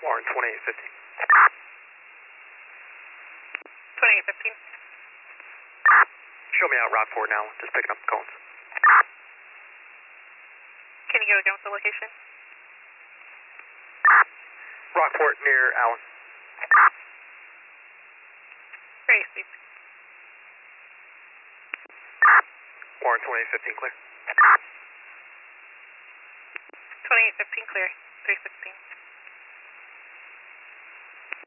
Warren 2815. 2815. Show me out Rockport now, just picking up the cones. Can you go again with the location? Rockport near Allen. Very sweet. Warren 2815 clear. 2815 clear. 316.